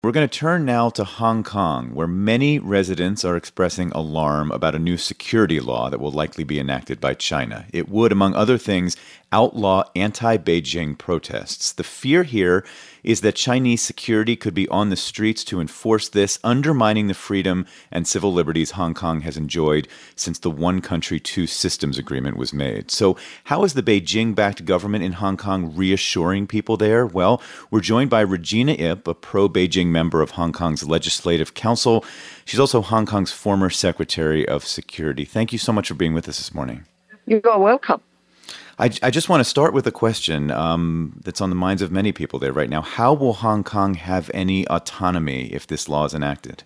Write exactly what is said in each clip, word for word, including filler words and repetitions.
We're going to turn now to Hong Kong, where many residents are expressing alarm about a new security law that will likely be enacted by China. It would, among other things, outlaw anti-Beijing protests. The fear here is that Chinese security could be on the streets to enforce this, undermining the freedom and civil liberties Hong Kong has enjoyed since the One Country, Two Systems agreement was made. So how is the Beijing-backed government in Hong Kong reassuring people there? Well, we're joined by Regina Ip, a pro-Beijing member of Hong Kong's Legislative Council. She's also Hong Kong's former Secretary of Security. Thank you so much for being with us this morning. You're welcome. I, I just want to start with a question um, that's on the minds of many people there right now. How will Hong Kong have any autonomy if this law is enacted?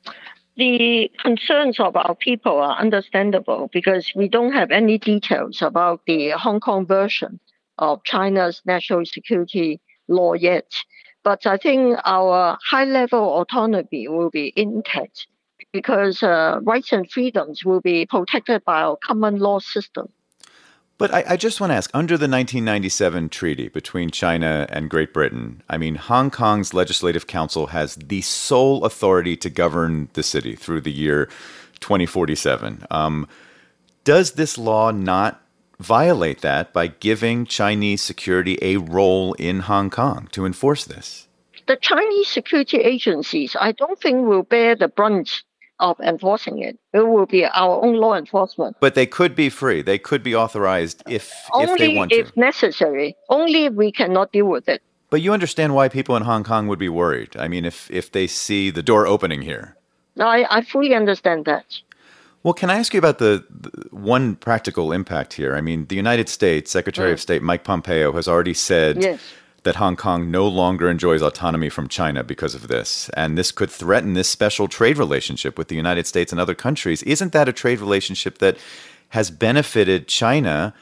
The concerns of our people are understandable because we don't have any details about the Hong Kong version of China's national security law yet. But I think our high-level autonomy will be intact because uh, rights and freedoms will be protected by our common law system. But I, I just want to ask, under the nineteen ninety-seven treaty between China and Great Britain, I mean, Hong Kong's Legislative Council has the sole authority to govern the city through the year twenty forty-seven. Um, does this law not violate that by giving Chinese security a role in Hong Kong to enforce this? The Chinese security agencies, I don't think, will bear the brunt of enforcing it. It will be our own law enforcement. But they could be free. They could be authorized if, if they want to. Only to. if necessary. Only if we cannot deal with it. But you understand why people in Hong Kong would be worried. I mean, if, if they see the door opening here. No, I, I fully understand that. Well, can I ask you about the, the one practical impact here? I mean, the United States Secretary mm. of State Mike Pompeo has already said yes. that Hong Kong no longer enjoys autonomy from China because of this. And this could threaten this special trade relationship with the United States and other countries. Isn't that a trade relationship that has benefited China?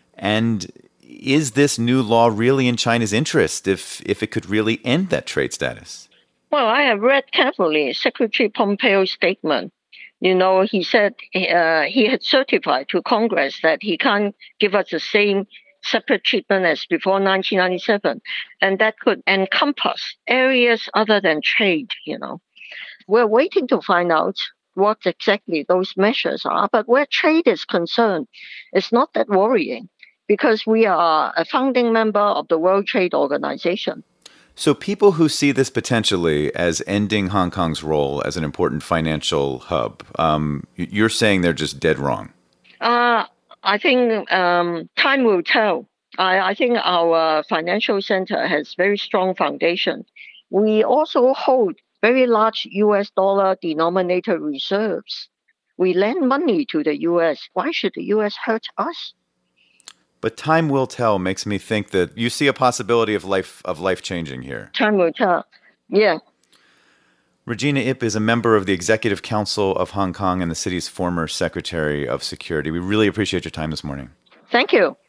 And is this new law really in China's interest if, if it could really end that trade status? Well, I have read carefully Secretary Pompeo's statement. You know, he said uh, he had certified to Congress that he can't give us the same separate treatment as before nineteen ninety-seven. And that could encompass areas other than trade, you know. We're waiting to find out what exactly those measures are. But where trade is concerned, it's not that worrying because we are a founding member of the World Trade Organization. So people who see this potentially as ending Hong Kong's role as an important financial hub, um, you're saying they're just dead wrong? Uh, I think um, time will tell. I, I think our financial center has very strong foundation. We also hold very large U S dollar denominated reserves. We lend money to the U S. Why should the U S hurt us? But time will tell makes me think that you see a possibility of life of life changing here. Time will tell. Yeah. Regina Ip is a member of the Executive Council of Hong Kong and the city's former Secretary of Security. We really appreciate your time this morning. Thank you.